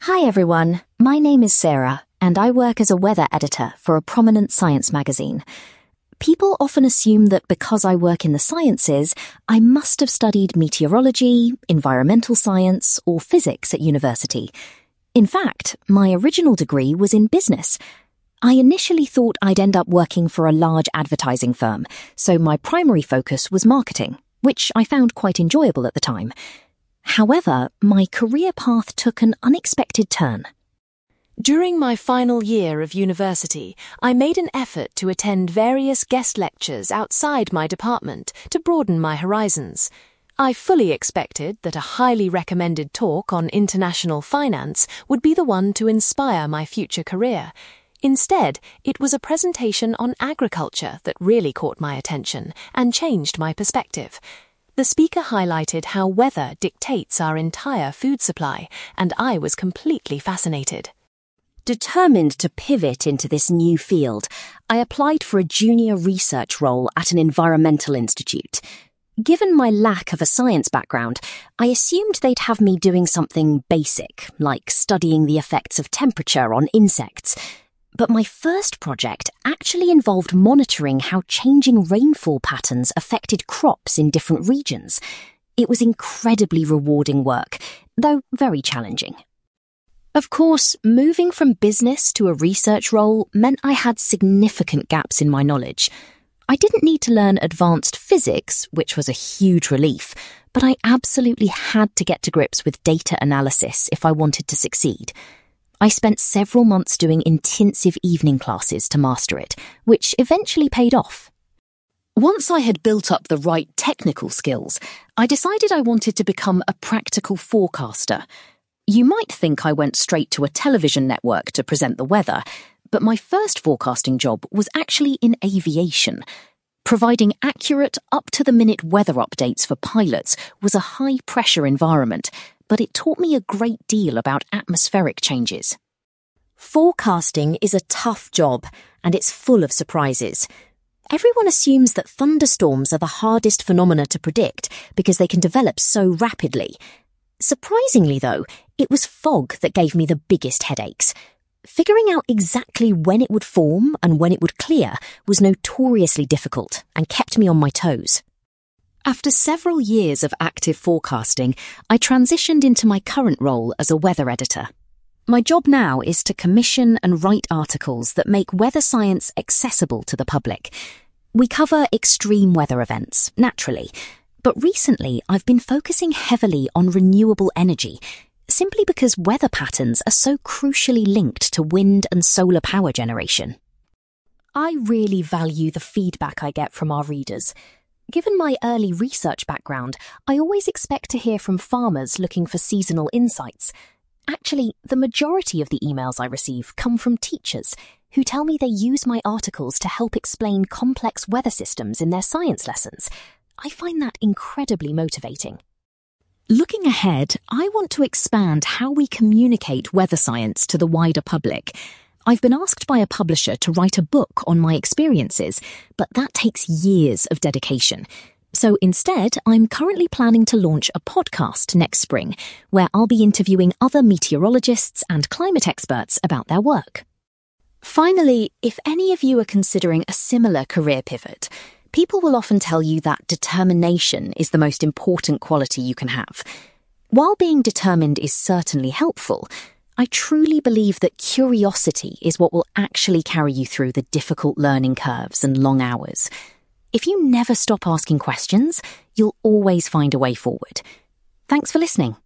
Hi everyone, my name is Sarah, and I work as a weather editor for a prominent science magazine. People often assume that because I work in the sciences, I must have studied meteorology, environmental science, or physics at university. In fact, my original degree was in business. I initially thought I'd end up working for a large advertising firm, so my primary focus was marketing, which I found quite enjoyable at the time. However, my career path took an unexpected turn. During my final year of university, I made an effort to attend various guest lectures outside my department to broaden my horizons. I fully expected that a highly recommended talk on international finance would be the one to inspire my future career. Instead, it was a presentation on agriculture that really caught my attention and changed my perspective. The speaker highlighted how weather dictates our entire food supply, and I was completely fascinated. Determined to pivot into this new field, I applied for a junior research role at an environmental institute. Given my lack of a science background, I assumed they'd have me doing something basic, like studying the effects of temperature on insects. But my first project actually involved monitoring how changing rainfall patterns affected crops in different regions. It was incredibly rewarding work, though very challenging. Of course, moving from business to a research role meant I had significant gaps in my knowledge. I didn't need to learn advanced physics, which was a huge relief, but I absolutely had to get to grips with data analysis if I wanted to succeed. I spent several months doing intensive evening classes to master it, which eventually paid off. Once I had built up the right technical skills, I decided I wanted to become a practical forecaster. You might think I went straight to a television network to present the weather, but my first forecasting job was actually in aviation. Providing accurate, up-to-the-minute weather updates for pilots was a high-pressure environment, but it taught me a great deal about atmospheric changes. Forecasting is a tough job, and it's full of surprises. Everyone assumes that thunderstorms are the hardest phenomena to predict because they can develop so rapidly. Surprisingly, though, it was fog that gave me the biggest headaches. Figuring out exactly when it would form and when it would clear was notoriously difficult and kept me on my toes. After several years of active forecasting, I transitioned into my current role as a weather editor. My job now is to commission and write articles that make weather science accessible to the public. We cover extreme weather events, naturally, but recently I've been focusing heavily on renewable energy, simply because weather patterns are so crucially linked to wind and solar power generation. I really value the feedback I get from our readers. Given my early research background, I always expect to hear from farmers looking for seasonal insights. Actually, the majority of the emails I receive come from teachers who tell me they use my articles to help explain complex weather systems in their science lessons. I find that incredibly motivating. Looking ahead, I want to expand how we communicate weather science to the wider public. I've been asked by a publisher to write a book on my experiences, but that takes years of dedication. So instead, I'm currently planning to launch a podcast next spring, where I'll be interviewing other meteorologists and climate experts about their work. Finally, if any of you are considering a similar career pivot, people will often tell you that determination is the most important quality you can have. While being determined is certainly helpful, I truly believe that curiosity is what will actually carry you through the difficult learning curves and long hours. If you never stop asking questions, you'll always find a way forward. Thanks for listening.